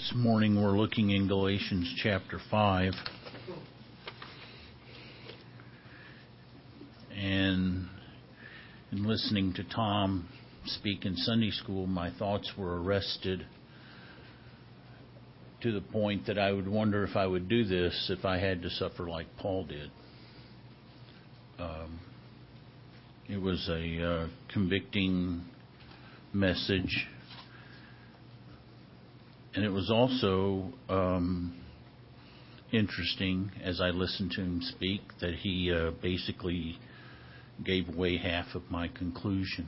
This morning we're looking in Galatians chapter 5. And in listening to Tom speak in Sunday school, my thoughts were arrested to the point that I would wonder if I would do this if I had to suffer like Paul did. It was a convicting message. And it was also interesting, as I listened to him speak, that he basically gave away half of my conclusion.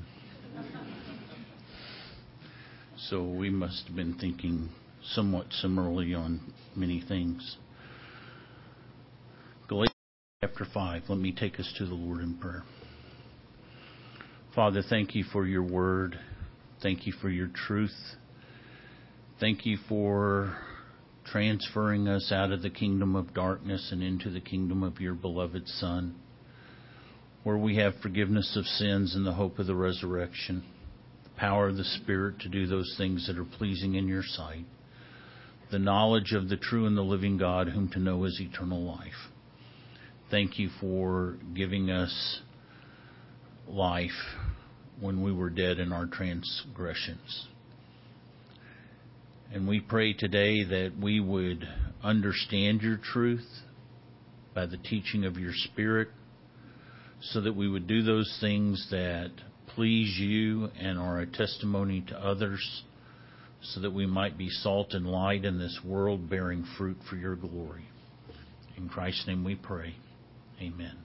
So we must have been thinking somewhat similarly on many things. Galatians chapter 5, let me take us to the Lord in prayer. Father, thank you for your word. Thank you for your truth. Thank you for transferring us out of the kingdom of darkness and into the kingdom of your beloved Son, where we have forgiveness of sins and the hope of the resurrection, the power of the Spirit to do those things that are pleasing in your sight, the knowledge of the true and the living God, whom to know is eternal life. Thank you for giving us life when we were dead in our transgressions. And we pray today that we would understand your truth by the teaching of your Spirit, so that we would do those things that please you and are a testimony to others, so that we might be salt and light in this world, bearing fruit for your glory. In Christ's name we pray. Amen.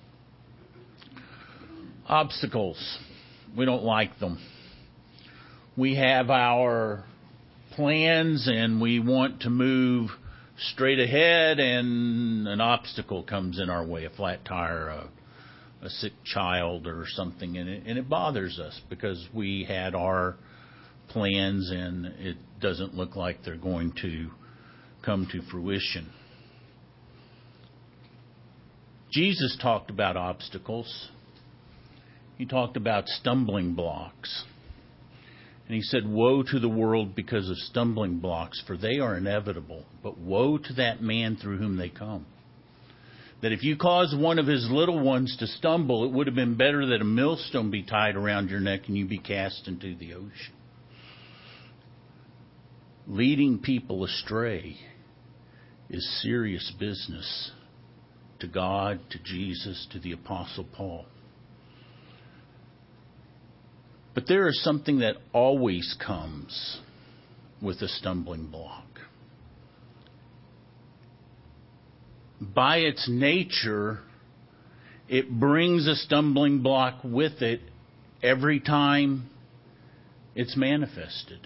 Obstacles. We don't like them. We have our plans and we want to move straight ahead, and an obstacle comes in our way, a flat tire, a sick child or something, and it bothers us because we had our plans and it doesn't look like they're going to come to fruition. Jesus talked about obstacles. He talked about stumbling blocks. And he said, woe to the world because of stumbling blocks, for they are inevitable. But woe to that man through whom they come. That if you cause one of his little ones to stumble, it would have been better that a millstone be tied around your neck and you be cast into the ocean. Leading people astray is serious business to God, to Jesus, to the Apostle Paul. But there is something that always comes with a stumbling block. By its nature, it brings a stumbling block with it every time it's manifested.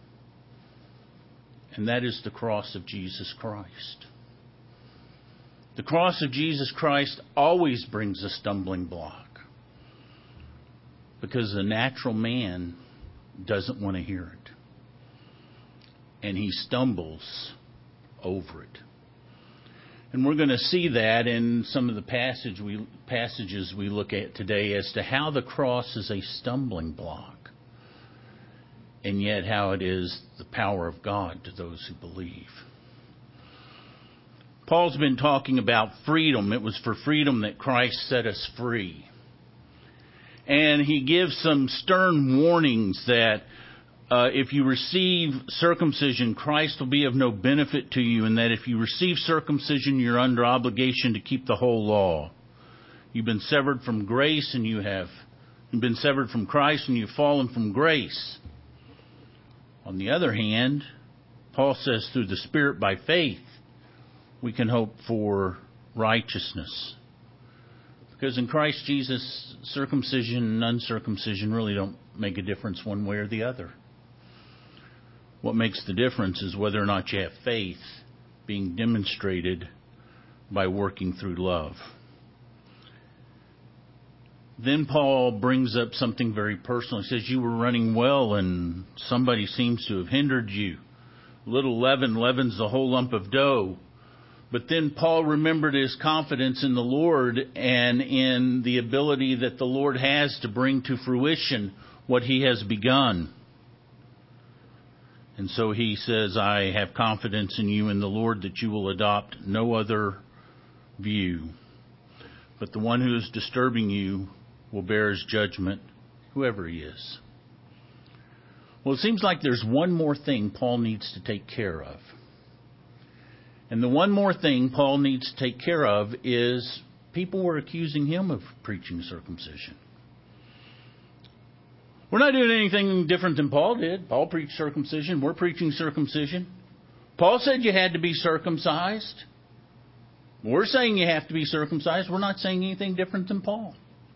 And that is the cross of Jesus Christ. The cross of Jesus Christ always brings a stumbling block, because the natural man doesn't want to hear it. And he stumbles over it. And we're going to see that in some of the passages we look at today as to how the cross is a stumbling block, and yet how it is the power of God to those who believe. Paul's been talking about freedom. It was for freedom that Christ set us free. And he gives some stern warnings that if you receive circumcision, Christ will be of no benefit to you, and that if you receive circumcision, you're under obligation to keep the whole law. You've been severed from grace, and you've been severed from Christ, and you've fallen from grace. On the other hand, Paul says through the Spirit by faith, we can hope for righteousness. Because in Christ Jesus, circumcision and uncircumcision really don't make a difference one way or the other. What makes the difference is whether or not you have faith being demonstrated by working through love. Then Paul brings up something very personal. He says, you were running well and somebody seems to have hindered you. Little leaven leavens the whole lump of dough. But then Paul remembered his confidence in the Lord and in the ability that the Lord has to bring to fruition what he has begun. And so he says, I have confidence in you and the Lord that you will adopt no other view. But the one who is disturbing you will bear his judgment, whoever he is. Well, it seems like there's one more thing Paul needs to take care of. And the one more thing Paul needs to take care of is people were accusing him of preaching circumcision. We're not doing anything different than Paul did. Paul preached circumcision. We're preaching circumcision. Paul said you had to be circumcised. We're saying you have to be circumcised. We're not saying anything different than Paul.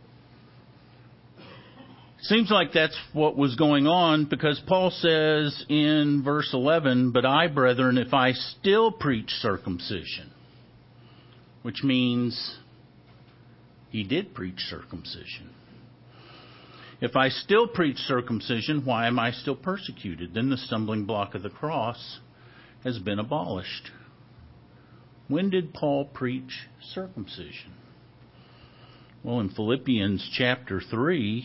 Seems like that's what was going on, because Paul says in verse 11, but I, brethren, if I still preach circumcision, which means he did preach circumcision. If I still preach circumcision, why am I still persecuted? Then the stumbling block of the cross has been abolished. When did Paul preach circumcision? Well, in Philippians chapter 3,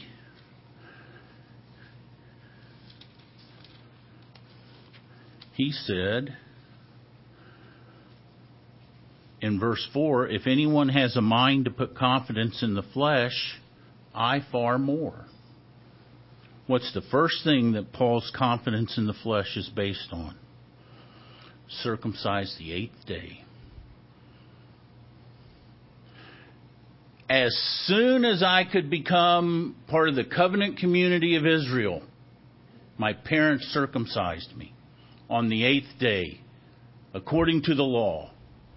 he said in verse 4, if anyone has a mind to put confidence in the flesh, I far more. What's the first thing that Paul's confidence in the flesh is based on? Circumcised the 8th day. As soon as I could become part of the covenant community of Israel, my parents circumcised me on the 8th day, according to the law.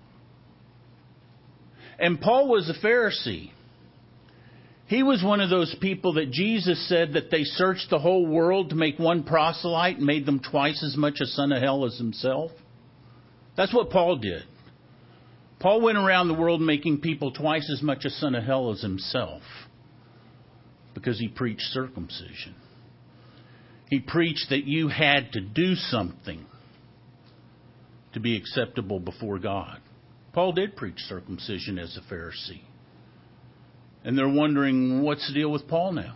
And Paul was a Pharisee. He was one of those people that Jesus said that they searched the whole world to make one proselyte and made them twice as much a son of hell as himself. That's what Paul did. Paul went around the world making people twice as much a son of hell as himself because he preached circumcision. He preached that you had to do something to be acceptable before God. Paul did preach circumcision as a Pharisee. And they're wondering, what's the deal with Paul now?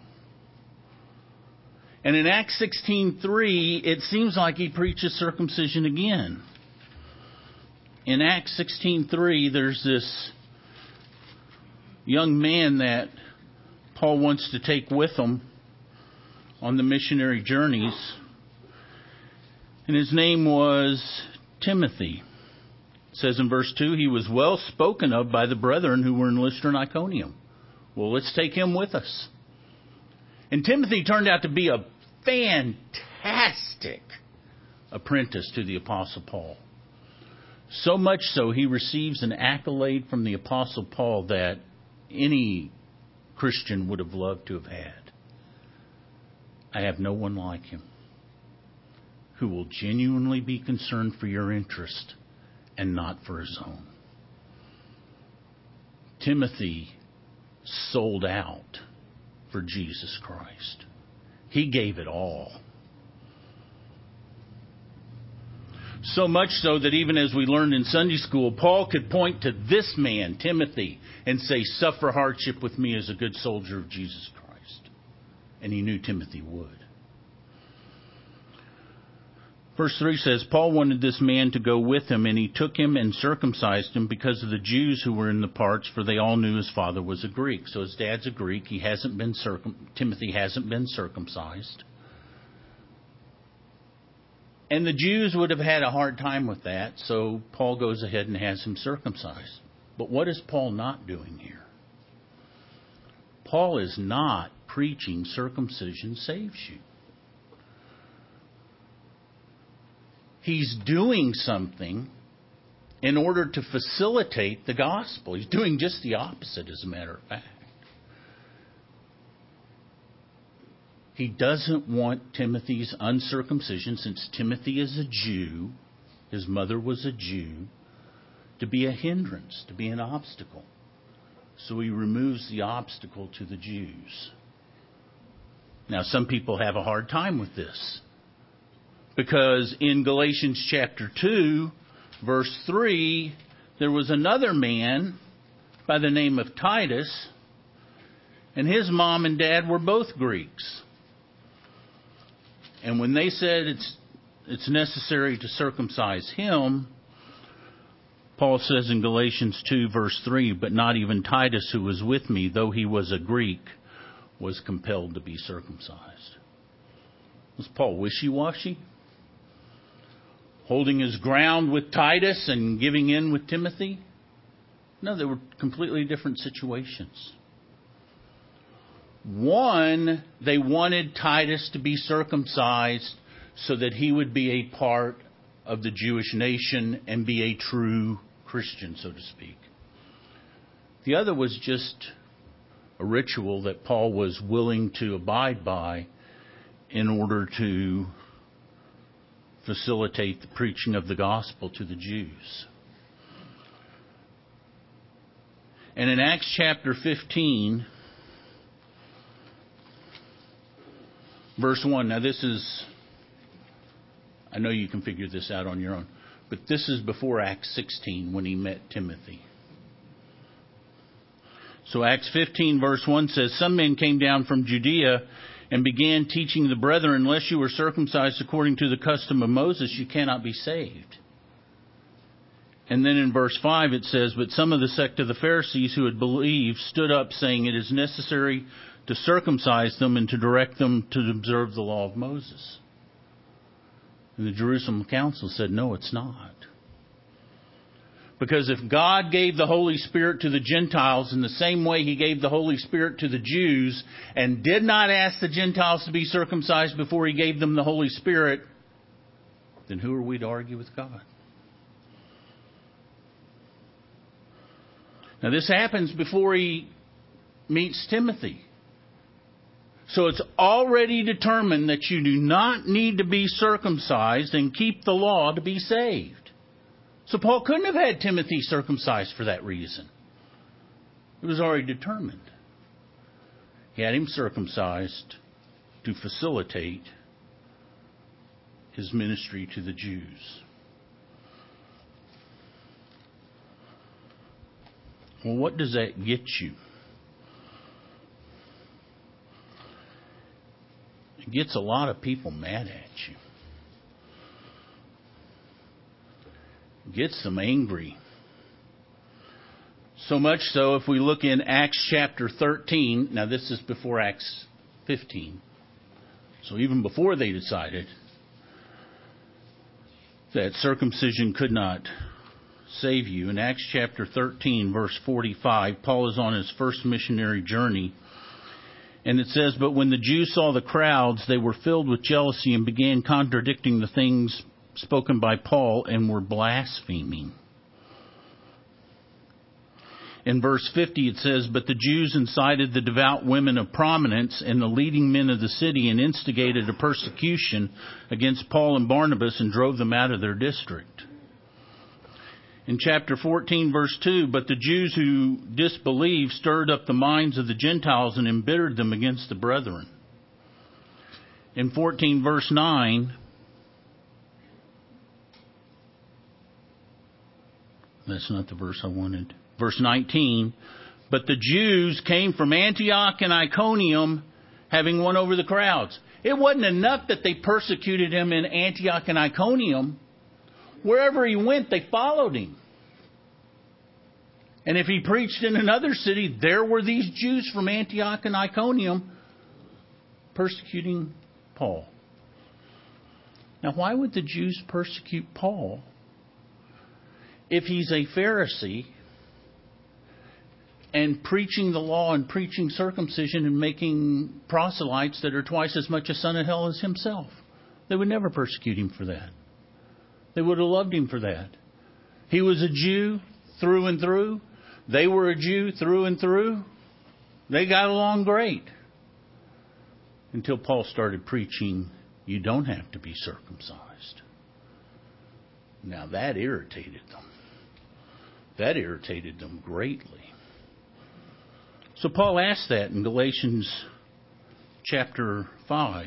And in Acts 16:3, it seems like he preaches circumcision again. In Acts 16:3, there's this young man that Paul wants to take with him on the missionary journeys. And his name was Timothy. It says in verse 2, he was well spoken of by the brethren who were in Lystra and Iconium. Well, let's take him with us. And Timothy turned out to be a fantastic apprentice to the Apostle Paul. So much so, he receives an accolade from the Apostle Paul that any Christian would have loved to have had. I have no one like him who will genuinely be concerned for your interest and not for his own. Timothy sold out for Jesus Christ. He gave it all. So much so that even as we learned in Sunday school, Paul could point to this man, Timothy, and say, suffer hardship with me as a good soldier of Jesus Christ. And he knew Timothy would. Verse 3 says, Paul wanted this man to go with him, and he took him and circumcised him because of the Jews who were in the parts, for they all knew his father was a Greek. So his dad's a Greek. Timothy hasn't been circumcised. And the Jews would have had a hard time with that, so Paul goes ahead and has him circumcised. But what is Paul not doing here? Paul is not preaching circumcision saves you. He's doing something in order to facilitate the gospel. He's doing just the opposite, as a matter of fact. He doesn't want Timothy's uncircumcision, since Timothy is a Jew, his mother was a Jew, to be a hindrance, to be an obstacle. So he removes the obstacle to the Jews. Now, some people have a hard time with this, because in Galatians chapter 2, verse 3, there was another man by the name of Titus, and his mom and dad were both Greeks. And when they said it's necessary to circumcise him, Paul says in Galatians 2, verse 3, but not even Titus, who was with me, though he was a Greek, was compelled to be circumcised. Was Paul wishy-washy? Holding his ground with Titus and giving in with Timothy? No, they were completely different situations. One, they wanted Titus to be circumcised so that he would be a part of the Jewish nation and be a true Christian, so to speak. The other was just a ritual that Paul was willing to abide by in order to facilitate the preaching of the gospel to the Jews. And in Acts chapter 15, verse 1, now this is, I know you can figure this out on your own, but this is before Acts 16 when he met Timothy. So Acts 15 verse 1 says, some men came down from Judea and began teaching the brethren, unless you were circumcised according to the custom of Moses, you cannot be saved. And then in verse 5 it says, but some of the sect of the Pharisees who had believed stood up, saying, it is necessary to circumcise them and to direct them to observe the law of Moses. And the Jerusalem council said, no, it's not. Because if God gave the Holy Spirit to the Gentiles in the same way he gave the Holy Spirit to the Jews and did not ask the Gentiles to be circumcised before he gave them the Holy Spirit, then who are we to argue with God? Now this happens before he meets Timothy. So it's already determined that you do not need to be circumcised and keep the law to be saved. So Paul couldn't have had Timothy circumcised for that reason. It was already determined. He had him circumcised to facilitate his ministry to the Jews. Well, what does that get you? It gets a lot of people mad at you. It gets them angry. So much so, if we look in Acts chapter 13, now this is before Acts 15. So even before they decided that circumcision could not save you, in Acts chapter 13, verse 45, Paul is on his first missionary journey. And it says, but when the Jews saw the crowds, they were filled with jealousy and began contradicting the things spoken by Paul and were blaspheming. In verse 50 it says, but the Jews incited the devout women of prominence and the leading men of the city and instigated a persecution against Paul and Barnabas and drove them out of their district. In chapter 14, verse 2, but the Jews who disbelieved stirred up the minds of the Gentiles and embittered them against the brethren. In 14, verse 9, that's not the verse I wanted. Verse 19, but the Jews came from Antioch and Iconium, having won over the crowds. It wasn't enough that they persecuted him in Antioch and Iconium. Wherever he went, they followed him. And if he preached in another city, there were these Jews from Antioch and Iconium persecuting Paul. Now, why would the Jews persecute Paul if he's a Pharisee and preaching the law and preaching circumcision and making proselytes that are twice as much a son of hell as himself? They would never persecute him for that. They would have loved him for that. He was a Jew through and through. They were a Jew through and through. They got along great. Until Paul started preaching, you don't have to be circumcised. Now that irritated them. That irritated them greatly. So Paul asked that in Galatians chapter 5.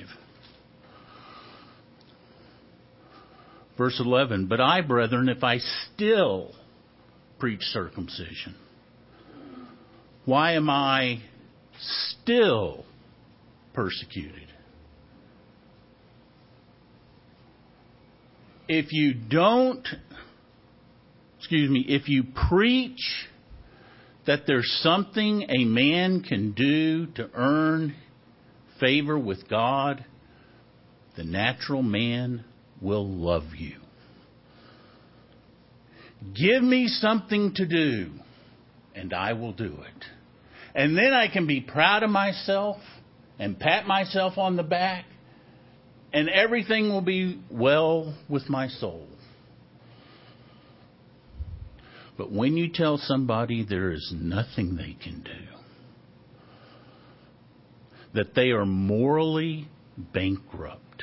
Verse 11, but I, brethren, if I still preach circumcision, why am I still persecuted? if you preach that there's something a man can do to earn favor with God, the natural man will love you. Give me something to do, and I will do it. And then I can be proud of myself and pat myself on the back, and everything will be well with my soul. But when you tell somebody there is nothing they can do, that they are morally bankrupt,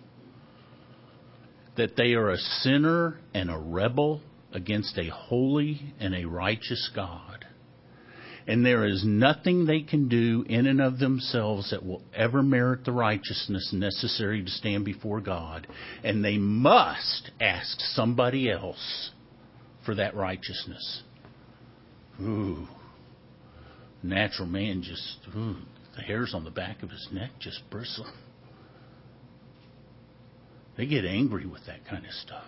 that they are a sinner and a rebel against a holy and a righteous God, and there is nothing they can do in and of themselves that will ever merit the righteousness necessary to stand before God, and they must ask somebody else for that righteousness. Ooh, natural man the hairs on the back of his neck just bristle. They get angry with that kind of stuff.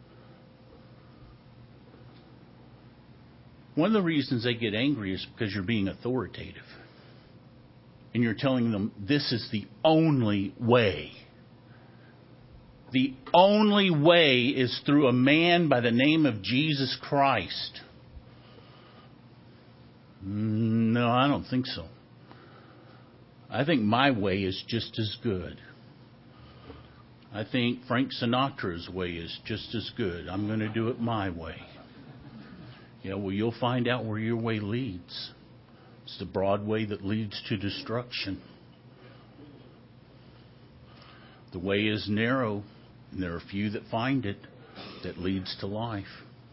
One of the reasons they get angry is because you're being authoritative. And you're telling them this is the only way. The only way is through a man by the name of Jesus Christ. No, I don't think so. I think my way is just as good. I think Frank Sinatra's way is just as good. I'm going to do it my way. Yeah, well, you'll find out where your way leads. It's the broad way that leads to destruction. The way is narrow, and there are few that find it, that leads to life.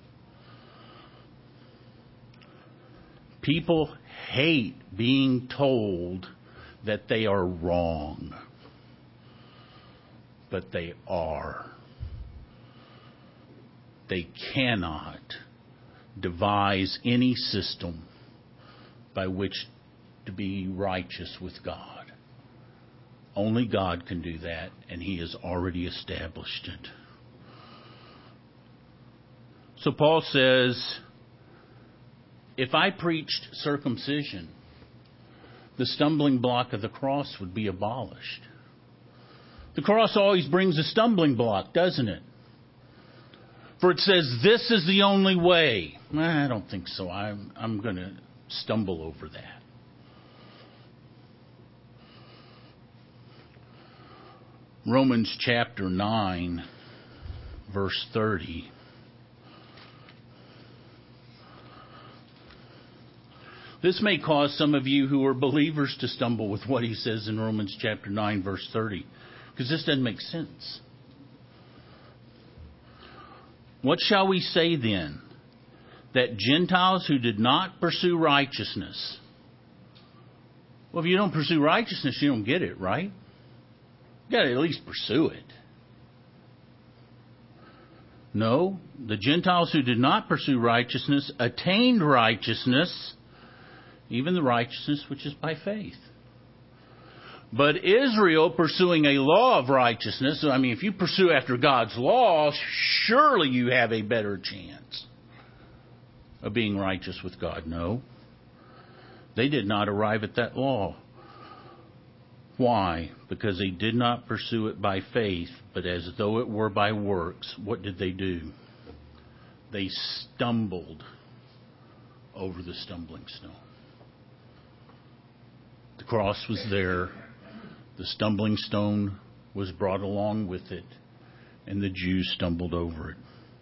People hate being told that they are wrong. But they are. They cannot devise any system by which to be righteous with God. Only God can do that, and He has already established it. So Paul says, if I preached circumcision, the stumbling block of the cross would be abolished. The cross always brings a stumbling block, doesn't it? For it says, this is the only way. I don't think so. I'm going to stumble over that. Romans chapter 9, verse 30. This may cause some of you who are believers to stumble with what he says in Romans chapter 9, verse 30. Because this doesn't make sense. What shall we say then? That Gentiles who did not pursue righteousness. Well, if you don't pursue righteousness, you don't get it, right? You got to at least pursue it. No, the Gentiles who did not pursue righteousness attained righteousness, even the righteousness which is by faith. But Israel, pursuing a law of righteousness, I mean, if you pursue after God's law, surely you have a better chance of being righteous with God. No. They did not arrive at that law. Why? Because they did not pursue it by faith, but as though it were by works. What did they do? They stumbled over the stumbling stone. The cross was there. The stumbling stone was brought along with it, and the Jews stumbled over it.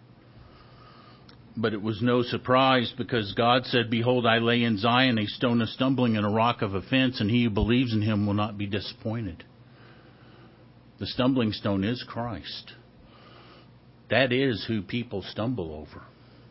But it was no surprise, because God said, behold, I lay in Zion a stone of stumbling and a rock of offense, and he who believes in him will not be disappointed. The stumbling stone is Christ. That is who people stumble over.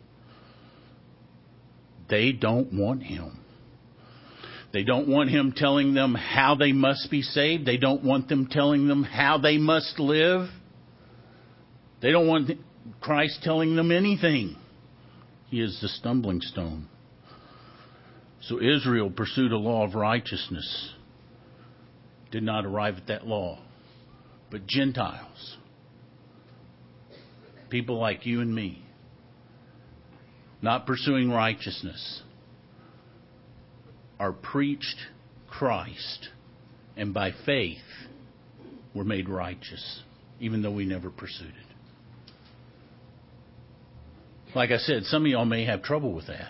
They don't want him. They don't want him telling them how they must be saved. They don't want them telling them how they must live. They don't want Christ telling them anything. He is the stumbling stone. So Israel pursued a law of righteousness. Did not arrive at that law. But Gentiles, people like you and me, not pursuing righteousness, are preached Christ, and by faith we're made righteous, even though we never pursued it. Like I said, some of y'all may have trouble with that.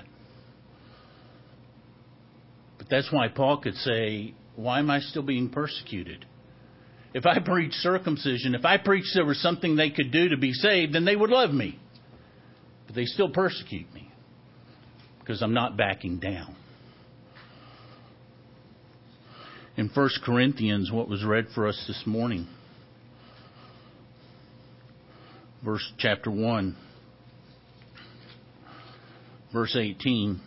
But that's why Paul could say, why am I still being persecuted? If I preach circumcision, if I preach there was something they could do to be saved, then they would love me. But they still persecute me because I'm not backing down. In 1 Corinthians, what was read for us this morning, chapter 1, verse 18,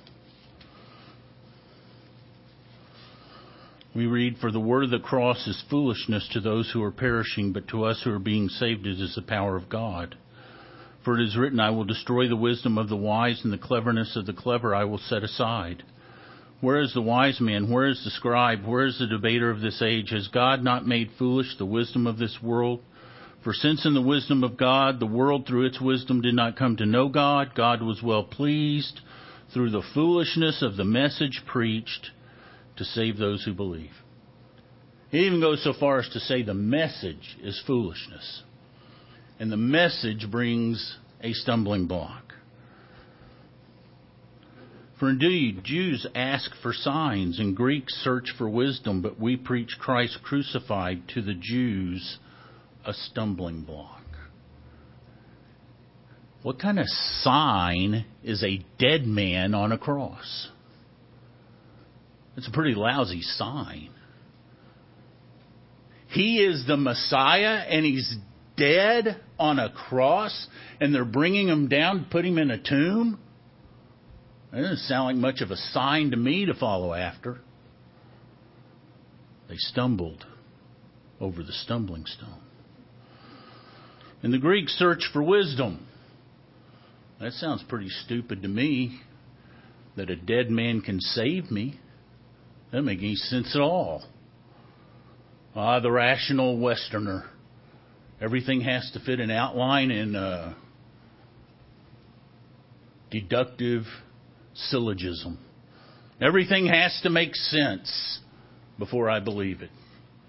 we read, "For the word of the cross is foolishness to those who are perishing, but to us who are being saved it is the power of God. For it is written, I will destroy the wisdom of the wise, and the cleverness of the clever I will set aside. Where is the wise man? Where is the scribe? Where is the debater of this age? Has God not made foolish the wisdom of this world? For since in the wisdom of God, the world through its wisdom did not come to know God, God was well pleased through the foolishness of the message preached to save those who believe." It even goes so far as to say the message is foolishness. And the message brings a stumbling block. For indeed, Jews ask for signs and Greeks search for wisdom, but we preach Christ crucified, to the Jews a stumbling block. What kind of sign is a dead man on a cross? It's a pretty lousy sign. He is the Messiah and he's dead on a cross and they're bringing him down, put him in a tomb? That doesn't sound like much of a sign to me to follow after. They stumbled over the stumbling stone. And the Greeks search for wisdom. That sounds pretty stupid to me, that a dead man can save me. That doesn't make any sense at all. The rational Westerner. Everything has to fit an outline and deductive syllogism. Everything has to make sense before I believe it.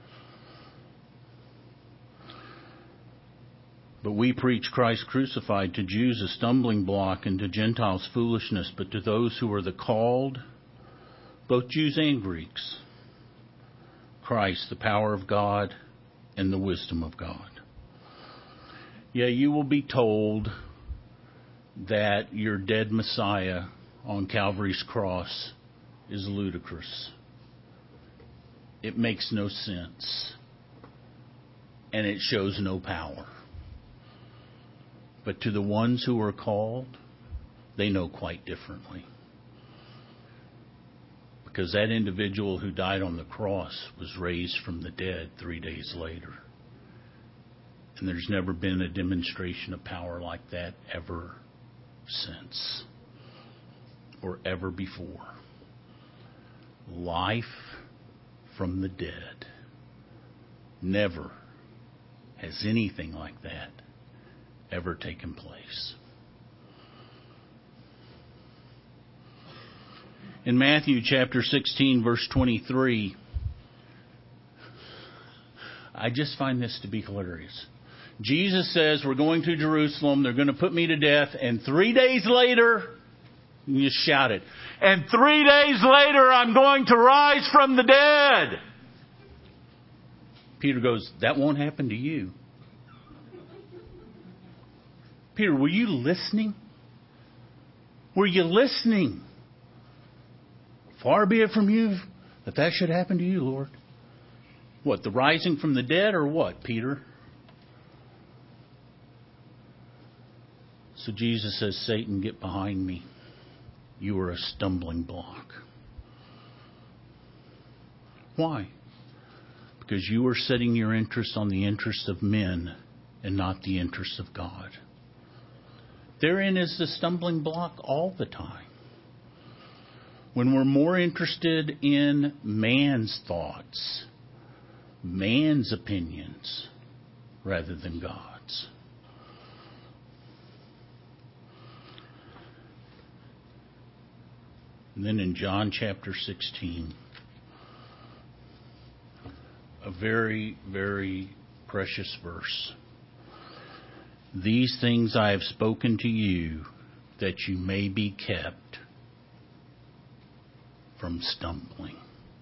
But we preach Christ crucified, to Jews a stumbling block and to Gentiles foolishness, but to those who are the called, both Jews and Greeks, Christ, the power of God and the wisdom of God. Yeah, you will be told that your dead Messiah on Calvary's cross is ludicrous. It makes no sense. And it shows no power. But to the ones who are called, they know quite differently. Because that individual who died on the cross was raised from the dead 3 days later. And there's never been a demonstration of power like that ever since. Or ever before. Life from the dead. Never has anything like that ever taken place. In Matthew chapter 16, verse 23, I just find this to be hilarious. Jesus says, we're going to Jerusalem, they're going to put me to death, and 3 days later, you just shout it, and 3 days later I'm going to rise from the dead. Peter goes, that won't happen to you. Peter, were you listening? Were you listening? Far be it from you that should happen to you, Lord. What, the rising from the dead or what, Peter? So Jesus says, Satan, get behind me. You are a stumbling block. Why? Because you are setting your interest on the interests of men and not the interests of God. Therein is the stumbling block all the time. When we're more interested in man's thoughts, man's opinions, rather than God's. And then in John chapter 16, a very, very precious verse. These things I have spoken to you, that you may be kept from stumbling.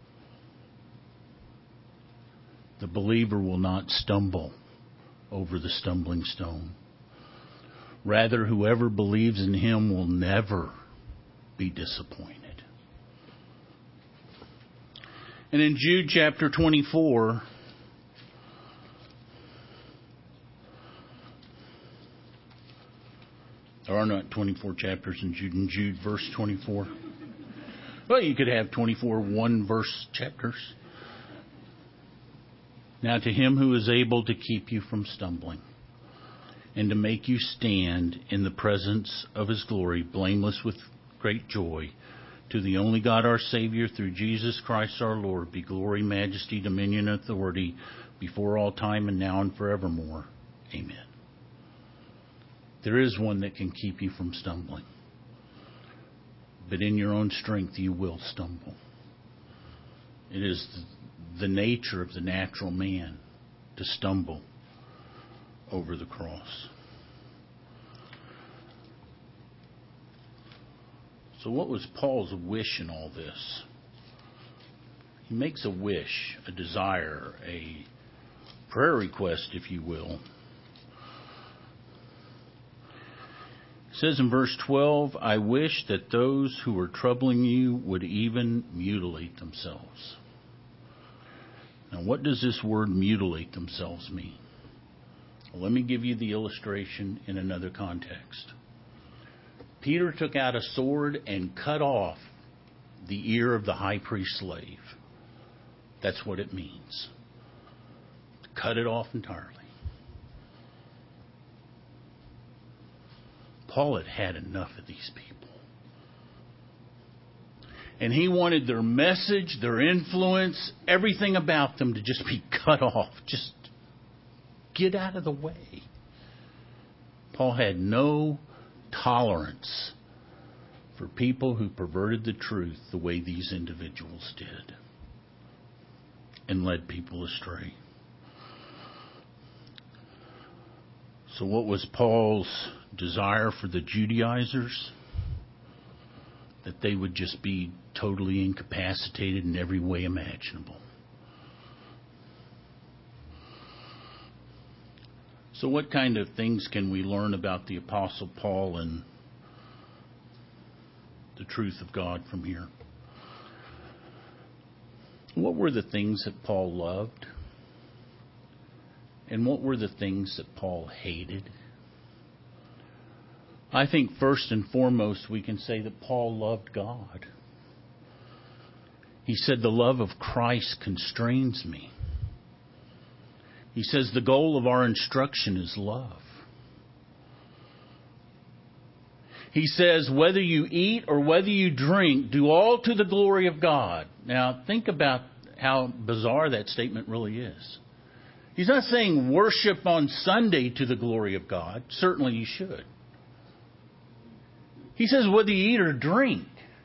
The believer will not stumble over the stumbling stone. Rather, whoever believes in him will never be disappointed. And in Jude chapter 24, there are not 24 chapters in Jude verse 24. Well, you could have 24 one-verse chapters. Now to him who is able to keep you from stumbling and to make you stand in the presence of his glory, blameless with great joy, to the only God our Savior, through Jesus Christ our Lord, be glory, majesty, dominion, and authority before all time and now and forevermore. Amen. There is one that can keep you from stumbling. But in your own strength you will stumble. It is the nature of the natural man to stumble over the cross. So what was Paul's wish in all this? He makes a wish, a desire, a prayer request, if you will. It says in verse 12, I wish that those who are troubling you would even mutilate themselves. Now, what does this word mutilate themselves mean? Well, let me give you the illustration in another context. Peter took out a sword and cut off the ear of the high priest's slave. That's what it means. Cut it off entirely. Paul had had enough of these people. And he wanted their message, their influence, everything about them to just be cut off. Just get out of the way. Paul had no tolerance for people who perverted the truth the way these individuals did and led people astray. So what was Paul's desire for the Judaizers? That they would just be totally incapacitated in every way imaginable. So what kind of things can we learn about the Apostle Paul and the truth of God from here? What were the things that Paul loved? And what were the things that Paul hated? I think first and foremost we can say that Paul loved God. He said, the love of Christ constrains me. He says the goal of our instruction is love. He says, whether you eat or whether you drink, do all to the glory of God. Now, think about how bizarre that statement really is. He's not saying worship on Sunday to the glory of God. Certainly you should. He says whether you eat or drink,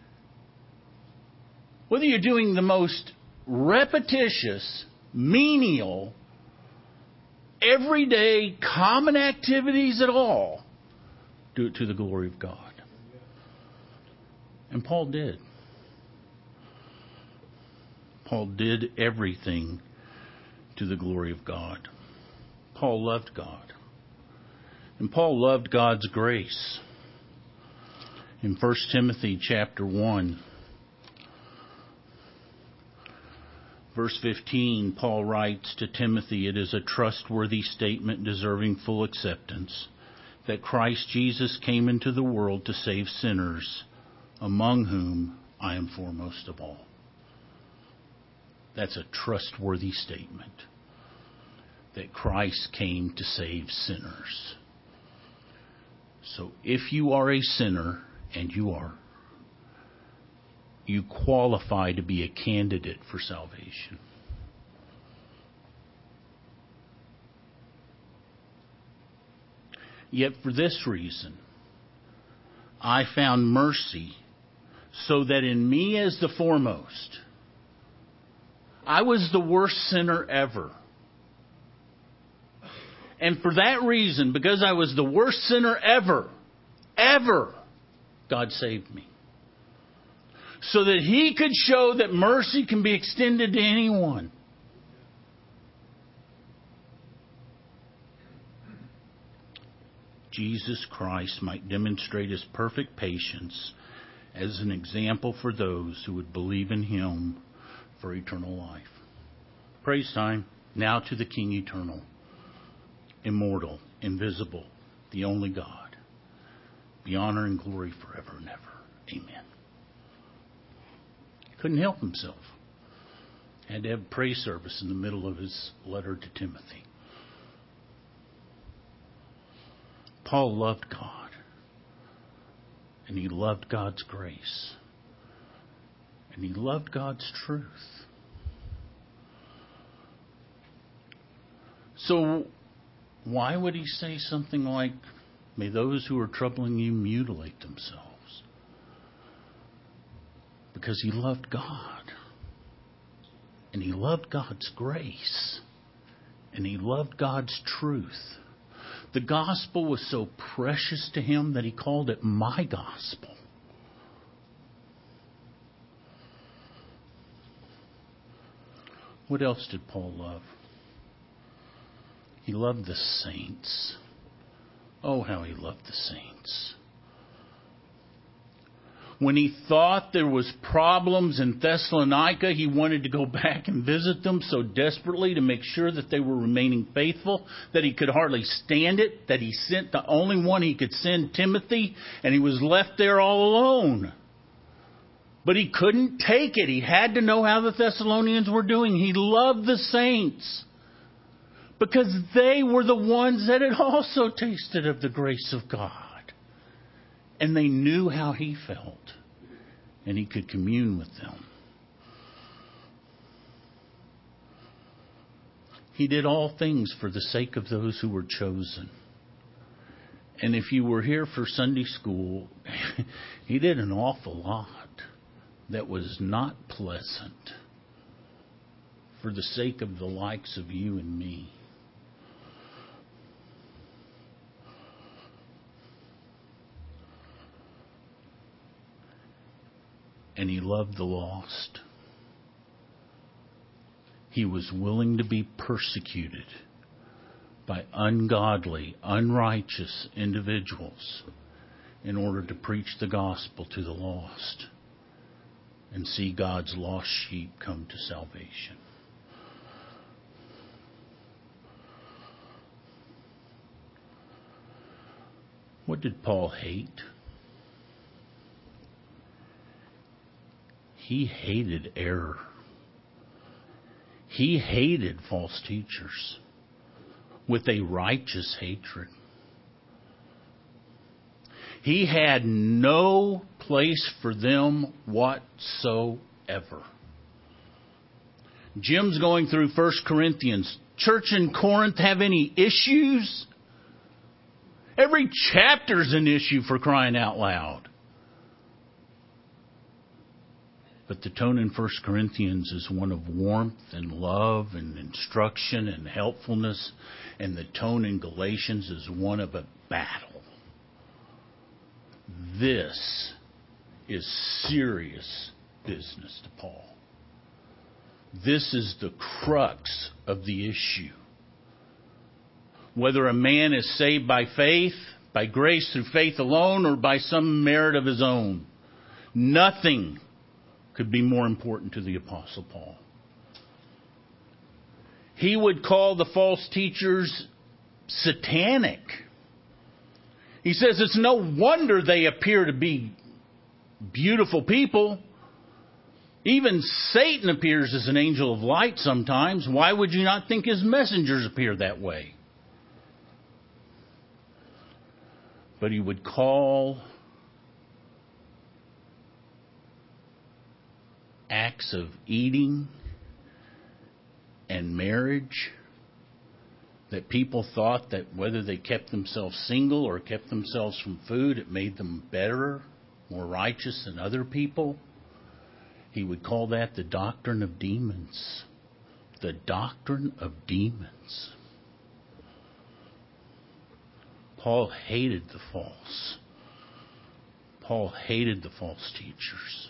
whether you're doing the most repetitious, menial, everyday, common activities at all, do it to the glory of God. And Paul did. Paul did everything to the glory of God. Paul loved God. And Paul loved God's grace. In 1 Timothy chapter 1, verse 15, Paul writes to Timothy, it is a trustworthy statement deserving full acceptance that Christ Jesus came into the world to save sinners, among whom I am foremost of all. That's a trustworthy statement, that Christ came to save sinners. So if you are a sinner, and you are, you qualify to be a candidate for salvation. Yet for this reason, I found mercy so that in me as the foremost, I was the worst sinner ever. And for that reason, because I was the worst sinner ever, God saved me. So that He could show that mercy can be extended to anyone. Jesus Christ might demonstrate His perfect patience as an example for those who would believe in Him for eternal life. Praise time now to the King eternal, immortal, invisible, the only God. Be honor and glory forever and ever. Amen. Couldn't help himself. Had to have praise service in the middle of his letter to Timothy. Paul loved God. And he loved God's grace. And he loved God's truth. So why would he say something like, may those who are troubling you mutilate themselves? Because he loved God. And he loved God's grace. And he loved God's truth. The gospel was so precious to him that he called it my gospel. What else did Paul love? He loved the saints. Oh, how he loved the saints. When he thought there was problems in Thessalonica, he wanted to go back and visit them so desperately to make sure that they were remaining faithful, that he could hardly stand it, that he sent the only one he could send, Timothy, and he was left there all alone. But he couldn't take it. He had to know how the Thessalonians were doing. He loved the saints because they were the ones that had also tasted of the grace of God. And they knew how he felt. And he could commune with them. He did all things for the sake of those who were chosen. And if you were here for Sunday school, he did an awful lot that was not pleasant for the sake of the likes of you and me. And he loved the lost. He was willing to be persecuted by ungodly, unrighteous individuals in order to preach the gospel to the lost and see God's lost sheep come to salvation. What did Paul hate? He hated error. He hated false teachers with a righteous hatred. He had no place for them whatsoever. Jim's going through 1 Corinthians. Church in Corinth have any issues? Every chapter's an issue, for crying out loud. But the tone in 1 Corinthians is one of warmth and love and instruction and helpfulness. And the tone in Galatians is one of a battle. This is serious business to Paul. This is the crux of the issue. Whether a man is saved by faith, by grace through faith alone, or by some merit of his own, nothing could be more important to the Apostle Paul. He would call the false teachers satanic. He says it's no wonder they appear to be beautiful people. Even Satan appears as an angel of light sometimes. Why would you not think his messengers appear that way? But he would call acts of eating and marriage that people thought that whether they kept themselves single or kept themselves from food, it made them better. more righteous than other people, he would call that the doctrine of demons. The doctrine of demons. Paul hated the false. Paul hated the false teachers.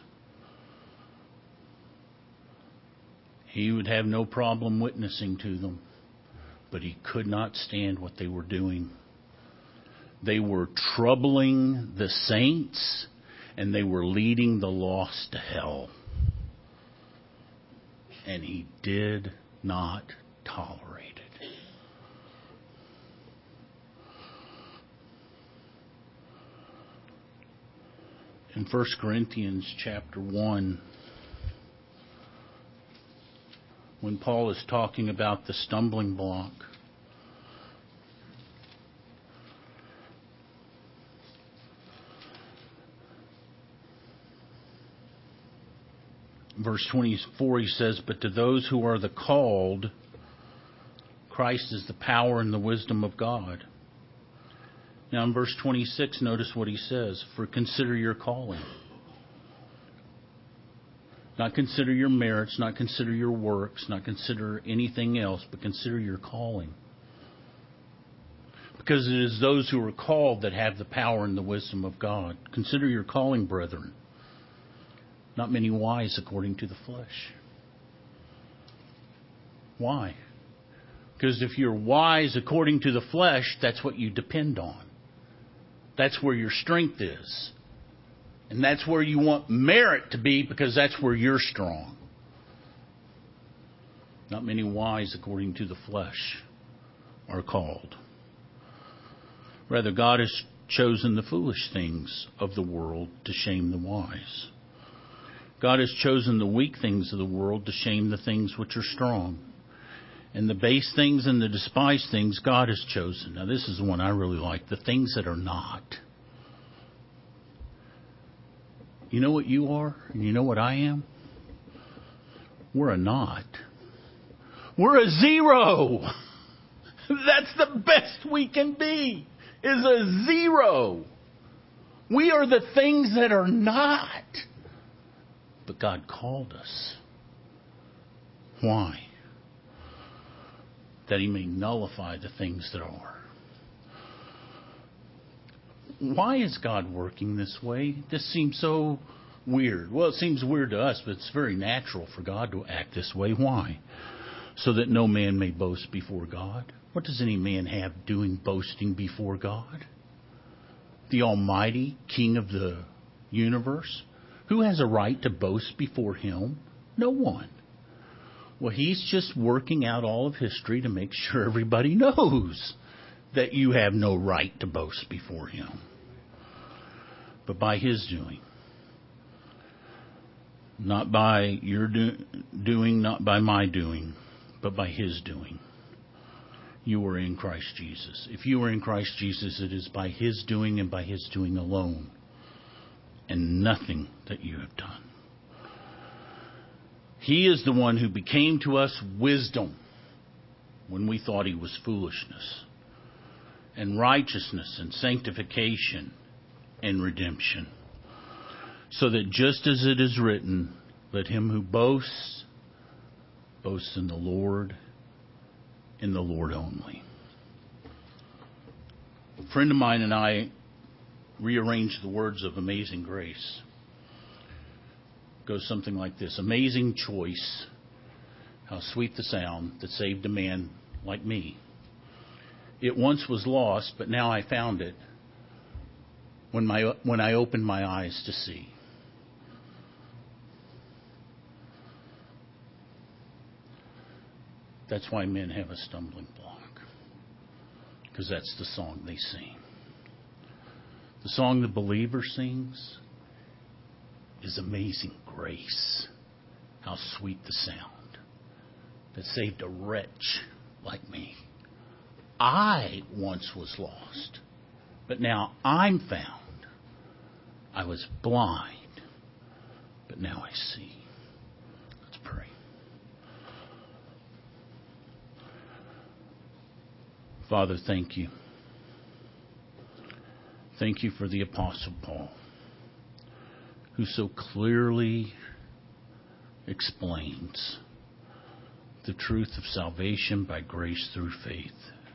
He would have no problem witnessing to them, but he could not stand what they were doing. They were troubling the saints, and they were leading the lost to hell. And he did not tolerate it. In 1 Corinthians chapter 1, when Paul is talking about the stumbling block, verse 24, he says, "But to those who are the called, Christ is the power and the wisdom of God." Now in verse 26, notice what he says. "For consider your calling." Not consider your merits, not consider your works, not consider anything else, but consider your calling. Because it is those who are called that have the power and the wisdom of God. Consider your calling, brethren. Not many wise according to the flesh. Why? Because if you're wise according to the flesh, that's what you depend on. That's where your strength is. And that's where you want merit to be, because that's where you're strong. Not many wise according to the flesh are called. Rather, God has chosen the foolish things of the world to shame the wise. God has chosen the weak things of the world to shame the things which are strong. And the base things and the despised things God has chosen. Now this is the one I really like. The things that are not. You know what you are? And you know what I am? We're a not. We're a zero. That's the best we can be, is a zero. We are the things that are not. But God called us. Why? That He may nullify the things that are. Why is God working this way? This seems so weird. Well, it seems weird to us, but it's very natural for God to act this way. Why? So that no man may boast before God. What does any man have doing boasting before God? The Almighty King of the universe? Who has a right to boast before Him? No one. Well, He's just working out all of history to make sure everybody knows that you have no right to boast before Him. But by His doing. Not by your doing, not by my doing, but by His doing. You are in Christ Jesus. If you are in Christ Jesus, it is by His doing and by His doing alone. And nothing that you have done. He is the one who became to us wisdom when we thought He was foolishness, and righteousness and sanctification and redemption. So that just as it is written, let him who boasts, boast in the Lord only. A friend of mine and I rearranged the words of Amazing Grace. It goes something like this. Amazing choice, how sweet the sound that saved a man like me. It once was lost, but now I found it when I opened my eyes to see. That's why men have a stumbling block, because that's the song they sing. The song the believer sings is Amazing Grace. How sweet the sound that saved a wretch like me. I once was lost, but now I'm found. I was blind, but now I see. Let's pray. Father, thank you. Thank you for the Apostle Paul. who so clearly explains the truth of salvation by grace through faith,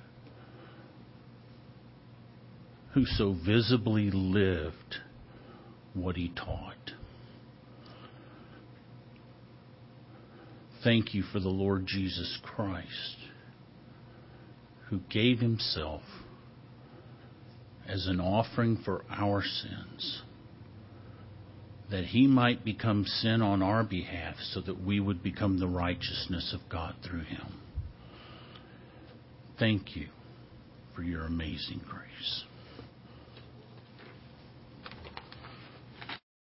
who so visibly lived what he taught. Thank you for the Lord Jesus Christ, who gave himself as an offering for our sins, that he might become sin on our behalf so that we would become the righteousness of God through him. Thank you for your amazing grace.